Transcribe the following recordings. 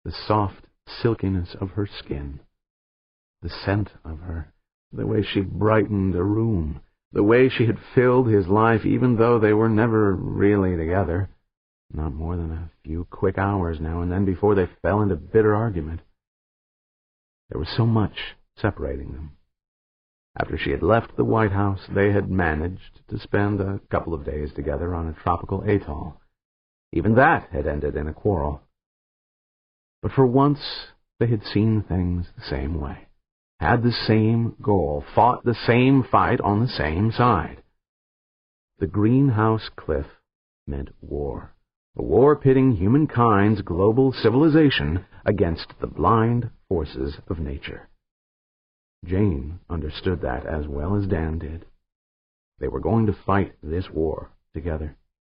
the soft silkiness of her skin, the scent of her, the way she brightened a room, the way she had filled his life even though they were never really together, not more than a few quick hours now and then before they fell into bitter argument. There was so much separating them. After she had left the White House, they had managed to spend a couple of days together on a tropical atoll. Even that had ended in a quarrel. But for once they had seen things the same way, had the same goal, fought the same fight on the same side. The greenhouse cliff meant war, a war pitting humankind's global civilization against the blind forces of nature. Jane understood that as well as Dan did. They were going to fight this war together.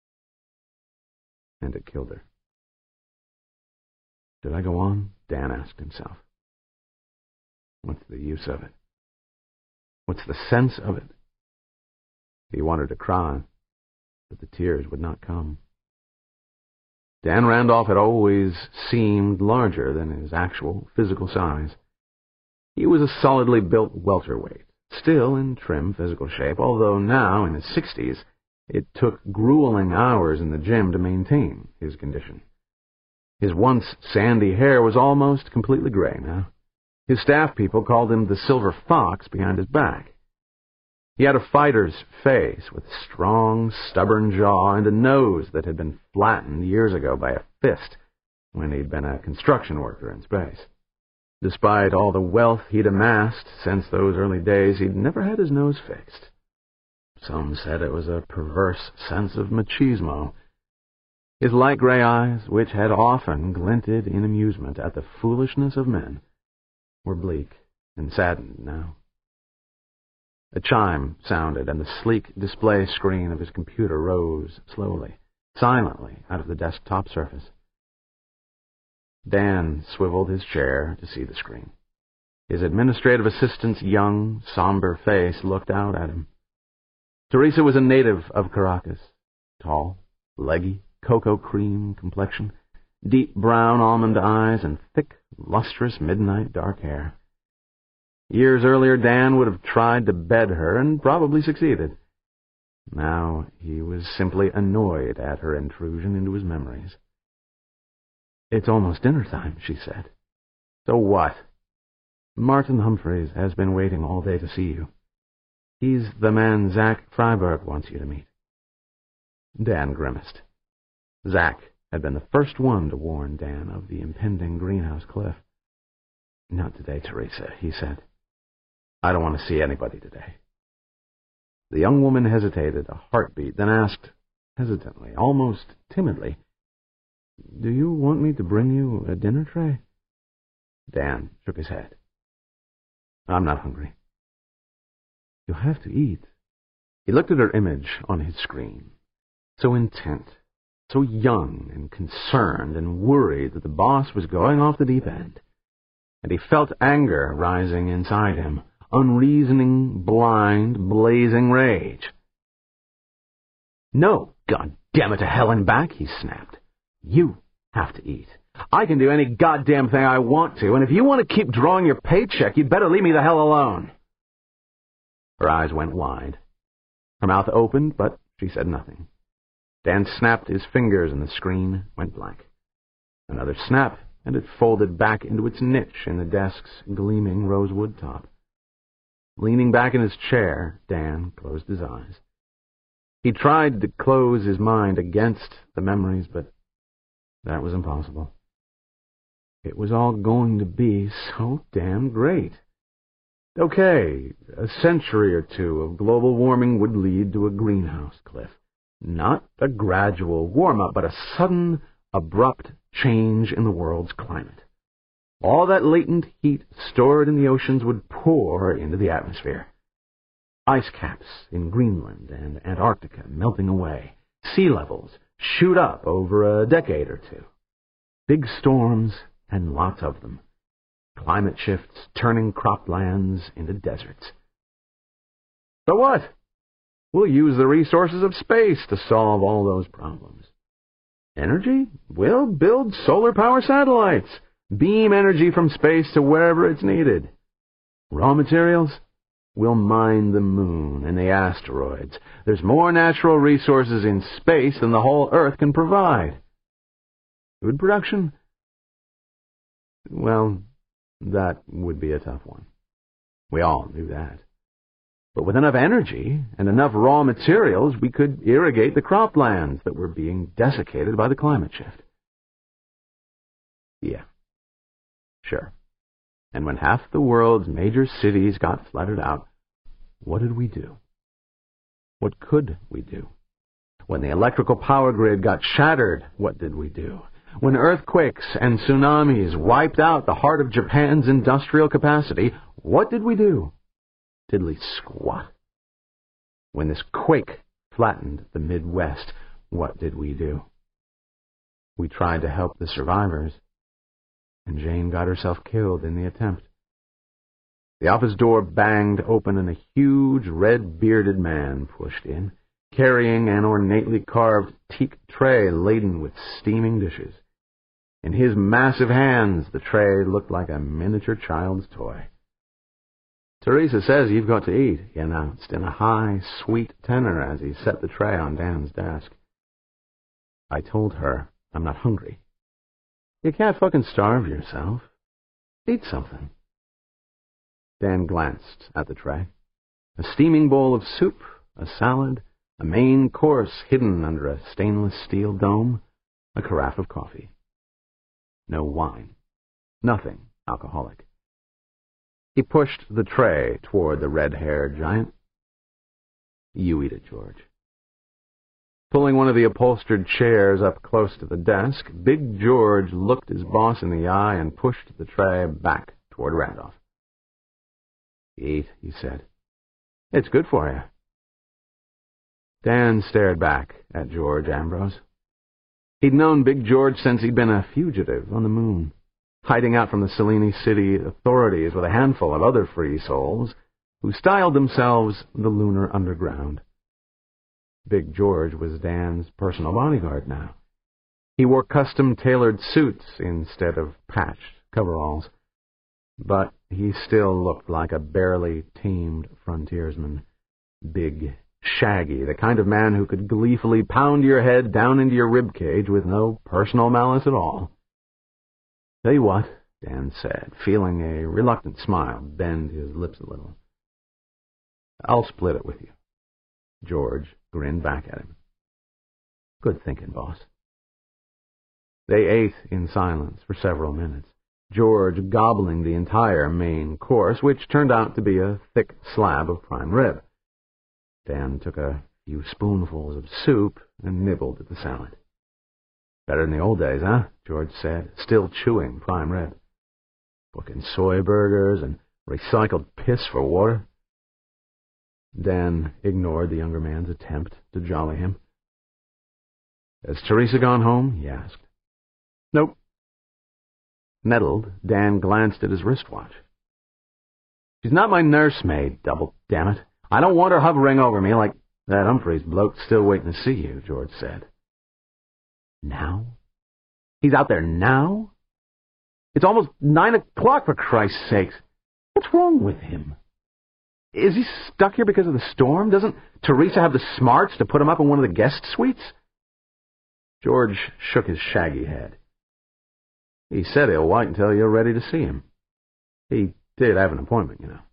And it killed her. Should I go on? Dan asked himself. What's the use of it? What's the sense of it? He wanted to cry, but the tears would not come. Dan Randolph had always seemed larger than his actual physical size. He was a solidly built welterweight, still in trim physical shape, although now, in his 60s, it took grueling hours in the gym to maintain his condition. His once sandy hair was almost completely gray now. His staff people called him the silver fox behind his back. He had a fighter's face with a strong, stubborn jaw and a nose that had been flattened years ago by a fist when he'd been a construction worker in space. Despite all the wealth he'd amassed since those early days, he'd never had his nose fixed. Some said it was a perverse sense of machismo. His light gray eyes, which had often glinted in amusement at the foolishness of men, were bleak and saddened now. A chime sounded, and the sleek display screen of his computer rose slowly, silently out of the desktop surface. Dan swiveled his chair to see the screen. His administrative assistant's young, somber face looked out at him. Teresa was a native of Caracas, tall, leggy, cocoa cream complexion, deep brown almond eyes, and thick, lustrous midnight dark hair. Years earlier, Dan would have tried to bed her and probably succeeded. Now he was simply annoyed at her intrusion into his memories. "It's almost dinner time," she said. "So what?" "Martin Humphreys has been waiting all day to see you. He's the man Zach Freiberg wants you to meet." Dan grimaced. Zach had been the first one to warn Dan of the impending greenhouse cliff. "Not today, Teresa," he said. "I don't want to see anybody today." The young woman hesitated a heartbeat, then asked, hesitantly, almost timidly, "Do you want me to bring you a dinner tray?" Dan shook his head. "I'm not hungry." "You'll have to eat." He looked at her image on his screen, so intent, so young and concerned and worried that the boss was going off the deep end, and he felt anger rising inside him, unreasoning, blind, blazing rage. "No, God damn it, to hell and back," he snapped. "You have to eat. I can do any goddamn thing I want to, and if you want to keep drawing your paycheck, you'd better leave me the hell alone." Her eyes went wide. Her mouth opened, but she said nothing. Dan snapped his fingers and the screen went blank. Another snap, and it folded back into its niche in the desk's gleaming rosewood top. Leaning back in his chair, Dan closed his eyes. He tried to close his mind against the memories, but that was impossible. It was all going to be so damn great. Okay, a century or two of global warming would lead to a greenhouse cliff. Not a gradual warm-up, but a sudden, abrupt change in the world's climate. All that latent heat stored in the oceans would pour into the atmosphere. Ice caps in Greenland and Antarctica melting away. Sea levels shoot up over a decade or two. Big storms, and lots of them. Climate shifts turning croplands into deserts. So what? We'll use the resources of space to solve all those problems. Energy? We'll build solar power satellites. Beam energy from space to wherever it's needed. Raw materials? We'll mine the moon and the asteroids. There's more natural resources in space than the whole Earth can provide. Food production? Well, that would be a tough one. We all knew that. But with enough energy and enough raw materials, we could irrigate the croplands that were being desiccated by the climate shift. Yeah, sure. And when half the world's major cities got flooded out, what did we do? What could we do? When the electrical power grid got shattered, what did we do? When earthquakes and tsunamis wiped out the heart of Japan's industrial capacity, what did we do? Diddly squat. When this quake flattened the Midwest, what did we do? We tried to help the survivors, and Jane got herself killed in the attempt. The office door banged open and a huge, red-bearded man pushed in, carrying an ornately carved teak tray laden with steaming dishes. In his massive hands, the tray looked like a miniature child's toy. "Teresa says you've got to eat," he announced in a high, sweet tenor as he set the tray on Dan's desk. I told her I'm not hungry. You can't fucking starve yourself. Eat something. Dan glanced at the tray. A steaming bowl of soup, a salad, a main course hidden under a stainless steel dome, a carafe of coffee. No wine. Nothing alcoholic. He pushed the tray toward the red-haired giant. "You eat it, George." Pulling one of the upholstered chairs up close to the desk, Big George looked his boss in the eye and pushed the tray back toward Randolph. "Eat," he said. "It's good for you." Dan stared back at George Ambrose. He'd known Big George since he'd been a fugitive on the moon, hiding out from the Selene City authorities with a handful of other free souls who styled themselves the Lunar Underground. Big George was Dan's personal bodyguard now. He wore custom-tailored suits instead of patched coveralls, but he still looked like a barely tamed frontiersman. Big, shaggy, the kind of man who could gleefully pound your head down into your ribcage with no personal malice at all. "Tell you what," Dan said, feeling a reluctant smile bend his lips a little. "I'll split it with you." George grinned back at him. "Good thinking, boss." They ate in silence for several minutes, George gobbling the entire main course, which turned out to be a thick slab of prime rib. Dan took a few spoonfuls of soup and nibbled at the salad. "Better than the old days, huh?" George said, still chewing prime rib. "Fucking soy burgers and recycled piss for water." Dan ignored the younger man's attempt to jolly him. "Has Teresa gone home?" he asked. "Nope." Nettled, Dan glanced at his wristwatch. "She's not my nursemaid, double damn it. I don't want her hovering over me like that Humphreys bloke still waiting to see you," George said. "Now? He's out there now? It's almost 9 o'clock, for Christ's sakes. What's wrong with him? Is he stuck here because of the storm? Doesn't Teresa have the smarts to put him up in one of the guest suites?" George shook his shaggy head. "He said he'll wait until you're ready to see him. He did have an appointment, you know."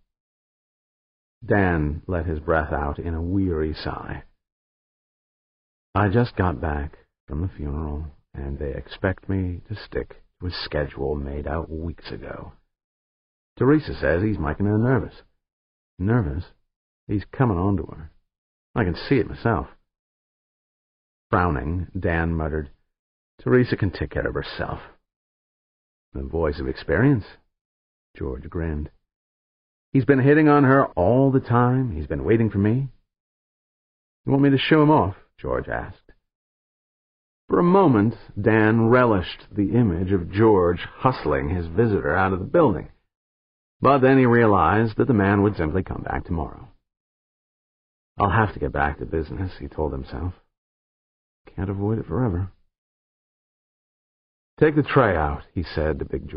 Dan let his breath out in a weary sigh. "I just got back from the funeral, and they expect me to stick to a schedule made out weeks ago. Teresa says he's making her nervous." "Nervous? He's coming on to her. I can see it myself." Frowning, Dan muttered, "Teresa can take care of herself." "The voice of experience?" George grinned. "He's been hitting on her all the time. He's been waiting for me." "You want me to shoo him off?" George asked. For a moment, Dan relished the image of George hustling his visitor out of the building. But then he realized that the man would simply come back tomorrow. "I'll have to get back to business," he told himself. "Can't avoid it forever." "Take the tray out," he said to Big George.